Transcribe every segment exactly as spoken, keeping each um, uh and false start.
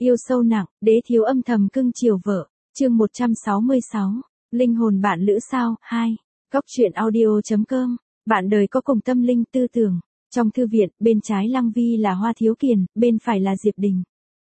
Yêu sâu nặng, đế thiếu âm thầm cưng chiều vợ. Chương một trăm sáu mươi sáu. Linh hồn bạn lữ sao? hai. Góc truyện audio.com. Bạn đời có cùng tâm linh tư tưởng. Trong thư viện, bên trái Lăng Vi là Hoa Thiếu Kiền, bên phải là Diệp Đình.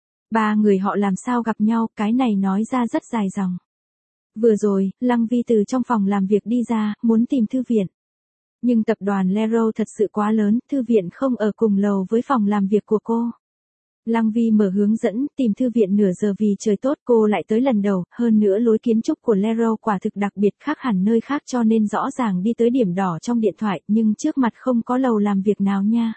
Ba người họ làm sao gặp nhau, cái này nói ra rất dài dòng. Vừa rồi, Lăng Vi từ trong phòng làm việc đi ra, muốn tìm thư viện. Nhưng tập đoàn Lero thật sự quá lớn, thư viện không ở cùng lầu với phòng làm việc của cô. Lăng Vi mở hướng dẫn, tìm thư viện nửa giờ vì trời tốt, cô lại tới lần đầu, hơn nữa lối kiến trúc của Lero quả thực đặc biệt khác hẳn nơi khác cho nên rõ ràng đi tới điểm đỏ trong điện thoại, nhưng trước mặt không có lầu làm việc nào nha.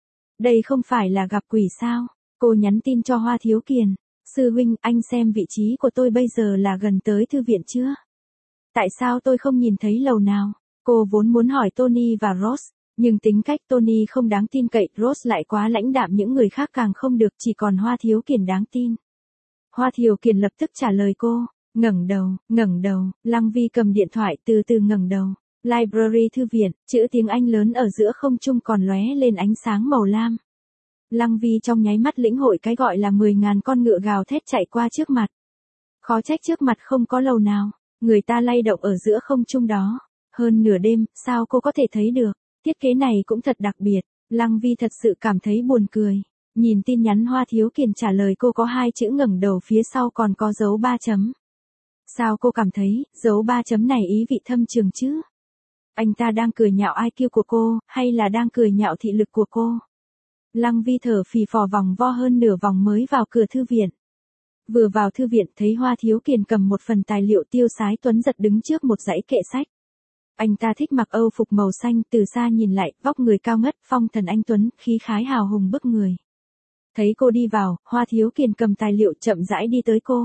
Đây không phải là gặp quỷ sao? Cô nhắn tin cho Hoa Thiếu Kiền. Sư huynh, anh xem vị trí của tôi bây giờ là gần tới thư viện chưa? Tại sao tôi không nhìn thấy lầu nào? Cô vốn muốn hỏi Tony và Ross. Nhưng tính cách Tony không đáng tin cậy, Ross lại quá lãnh đạm, những người khác càng không được, chỉ còn Hoa Thiếu Kiền đáng tin. Hoa Thiếu Kiền lập tức trả lời cô, ngẩng đầu, ngẩng đầu, Lăng Vi cầm điện thoại từ từ ngẩng đầu. Library thư viện, chữ tiếng Anh lớn ở giữa không trung còn lóe lên ánh sáng màu lam. Lăng Vi trong nháy mắt lĩnh hội cái gọi là mười ngàn con ngựa gào thét chạy qua trước mặt. Khó trách trước mặt không có lầu nào, người ta lay động ở giữa không trung đó. Hơn nửa đêm, sao cô có thể thấy được? Thiết kế này cũng thật đặc biệt, Lăng Vi thật sự cảm thấy buồn cười. Nhìn tin nhắn Hoa Thiếu Kiền trả lời cô có hai chữ ngẩng đầu phía sau còn có dấu ba chấm. Sao cô cảm thấy, dấu ba chấm này ý vị thâm trường chứ? Anh ta đang cười nhạo i kiu của cô, hay là đang cười nhạo thị lực của cô? Lăng Vi thở phì phò vòng vo hơn nửa vòng mới vào cửa thư viện. Vừa vào thư viện thấy Hoa Thiếu Kiền cầm một phần tài liệu, tiêu sái tuấn giật đứng trước một dãy kệ sách. Anh ta thích mặc âu phục màu xanh, từ xa nhìn lại, vóc người cao ngất, phong thần anh tuấn, khí khái hào hùng bức người. Thấy cô đi vào, Hoa Thiếu Kiền cầm tài liệu chậm rãi đi tới cô.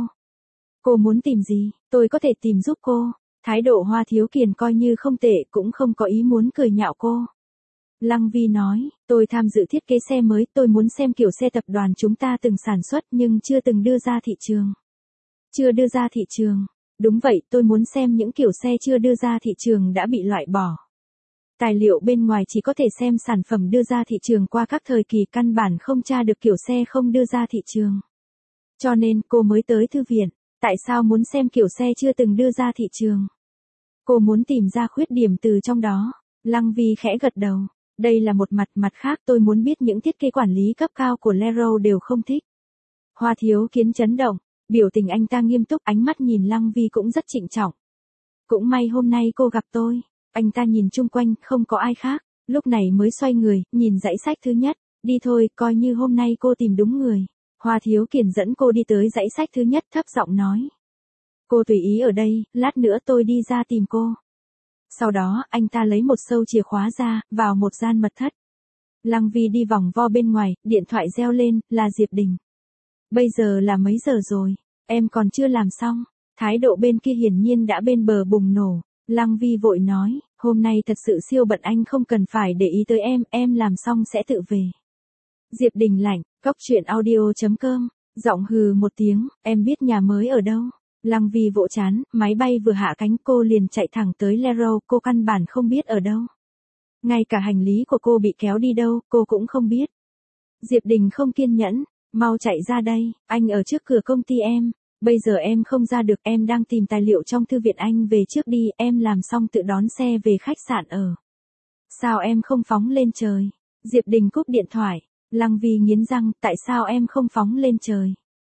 Cô muốn tìm gì, tôi có thể tìm giúp cô. Thái độ Hoa Thiếu Kiền coi như không tệ, cũng không có ý muốn cười nhạo cô. Lăng Vi nói, tôi tham dự thiết kế xe mới, tôi muốn xem kiểu xe tập đoàn chúng ta từng sản xuất nhưng chưa từng đưa ra thị trường. Chưa đưa ra thị trường. Đúng vậy, tôi muốn xem những kiểu xe chưa đưa ra thị trường đã bị loại bỏ. Tài liệu bên ngoài chỉ có thể xem sản phẩm đưa ra thị trường qua các thời kỳ, căn bản không tra được kiểu xe không đưa ra thị trường. Cho nên cô mới tới thư viện. Tại sao muốn xem kiểu xe chưa từng đưa ra thị trường? Cô muốn tìm ra khuyết điểm từ trong đó. Lăng Vi khẽ gật đầu. Đây là một mặt, mặt khác tôi muốn biết những thiết kế quản lý cấp cao của Lero đều không thích. Hoa Thiếu Kiền chấn động. Biểu tình anh ta nghiêm túc, ánh mắt nhìn Lăng Vi cũng rất trịnh trọng. Cũng may hôm nay cô gặp tôi. Anh ta nhìn chung quanh, không có ai khác. Lúc này mới xoay người, nhìn dãy sách thứ nhất. Đi thôi, coi như hôm nay cô tìm đúng người. Hoa Thiếu Kiền dẫn cô đi tới dãy sách thứ nhất, thấp giọng nói. Cô tùy ý ở đây, lát nữa tôi đi ra tìm cô. Sau đó, anh ta lấy một sâu chìa khóa ra, vào một gian mật thất. Lăng Vi đi vòng vo bên ngoài, điện thoại reo lên, là Diệp Đình. Bây giờ là mấy giờ rồi, em còn chưa làm xong. Thái độ bên kia hiển nhiên đã bên bờ bùng nổ. Lăng Vi vội nói, hôm nay thật sự siêu bận, anh không cần phải để ý tới em, em làm xong sẽ tự về. Diệp Đình lạnh, góc truyện audio.com, giọng hừ một tiếng, em biết nhà mới ở đâu. Lăng Vi vỗ chán, máy bay vừa hạ cánh cô liền chạy thẳng tới Lero, cô căn bản không biết ở đâu. Ngay cả hành lý của cô bị kéo đi đâu, cô cũng không biết. Diệp Đình không kiên nhẫn. Mau chạy ra đây, anh ở trước cửa công ty em, bây giờ em không ra được, em đang tìm tài liệu trong thư viện, anh về trước đi, em làm xong tự đón xe về khách sạn ở. Sao em không phóng lên trời? Diệp Đình cúp điện thoại, Lăng Vi nghiến răng, tại sao em không phóng lên trời?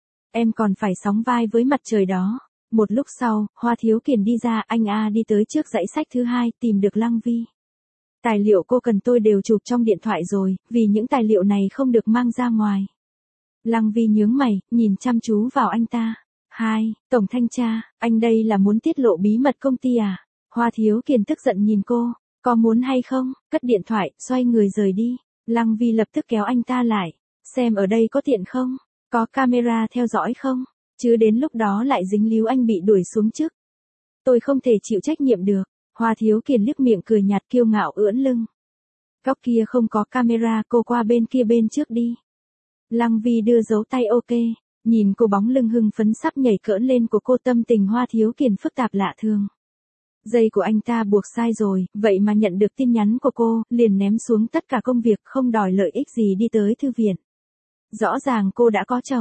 Em còn phải sóng vai với mặt trời đó. Một lúc sau, Hoa Thiếu Kiền đi ra, anh A đi tới trước dãy sách thứ hai, tìm được Lăng Vi. Tài liệu cô cần tôi đều chụp trong điện thoại rồi, vì những tài liệu này không được mang ra ngoài. Lăng Vi nhướng mày, nhìn chăm chú vào anh ta. Hai, Tổng Thanh tra, anh đây là muốn tiết lộ bí mật công ty à? Hoa Thiếu Kiền tức giận nhìn cô, có muốn hay không? Cất điện thoại, xoay người rời đi. Lăng Vi lập tức kéo anh ta lại. Xem ở đây có tiện không? Có camera theo dõi không? Chứ đến lúc đó lại dính líu anh bị đuổi xuống chức. Tôi không thể chịu trách nhiệm được. Hoa Thiếu Kiền liếc miệng cười nhạt kiêu ngạo ưỡn lưng. Góc kia không có camera, cô qua bên kia bên trước đi. Lăng Vi đưa dấu tay ok, nhìn cô bóng lưng hưng phấn sắp nhảy cỡn lên của cô, tâm tình Hoa Thiếu Kiền phức tạp lạ thường. Dây của anh ta buộc sai rồi, vậy mà nhận được tin nhắn của cô, liền ném xuống tất cả công việc, không đòi lợi ích gì đi tới thư viện. Rõ ràng cô đã có chồng.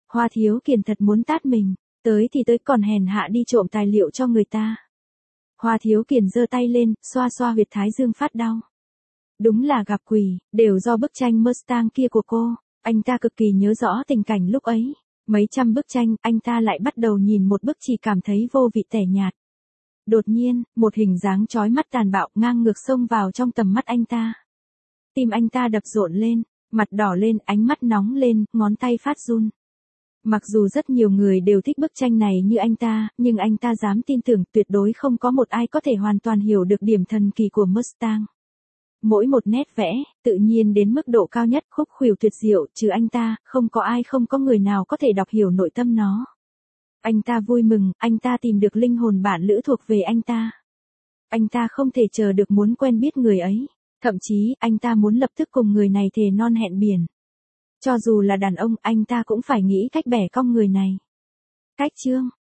Hoa Thiếu Kiền thật muốn tát mình, tới thì tới còn hèn hạ đi trộm tài liệu cho người ta. Hoa Thiếu Kiền giơ tay lên, xoa xoa huyệt thái dương phát đau. Đúng là gặp quỷ, đều do bức tranh Mustang kia của cô. Anh ta cực kỳ nhớ rõ tình cảnh lúc ấy. Mấy trăm bức tranh, anh ta lại bắt đầu nhìn một bức chỉ cảm thấy vô vị tẻ nhạt. Đột nhiên, một hình dáng chói mắt tàn bạo ngang ngược xông vào trong tầm mắt anh ta. Tim anh ta đập rộn lên, mặt đỏ lên, ánh mắt nóng lên, ngón tay phát run. Mặc dù rất nhiều người đều thích bức tranh này như anh ta, nhưng anh ta dám tin tưởng tuyệt đối không có một ai có thể hoàn toàn hiểu được điểm thần kỳ của Mustang. Mỗi một nét vẽ, tự nhiên đến mức độ cao nhất, khúc khuỷu tuyệt diệu, trừ anh ta, không có ai không có người nào có thể đọc hiểu nội tâm nó. Anh ta vui mừng, anh ta tìm được linh hồn bạn lữ thuộc về anh ta. Anh ta không thể chờ được muốn quen biết người ấy. Thậm chí, anh ta muốn lập tức cùng người này thề non hẹn biển. Cho dù là đàn ông, anh ta cũng phải nghĩ cách bẻ cong người này. Cách chương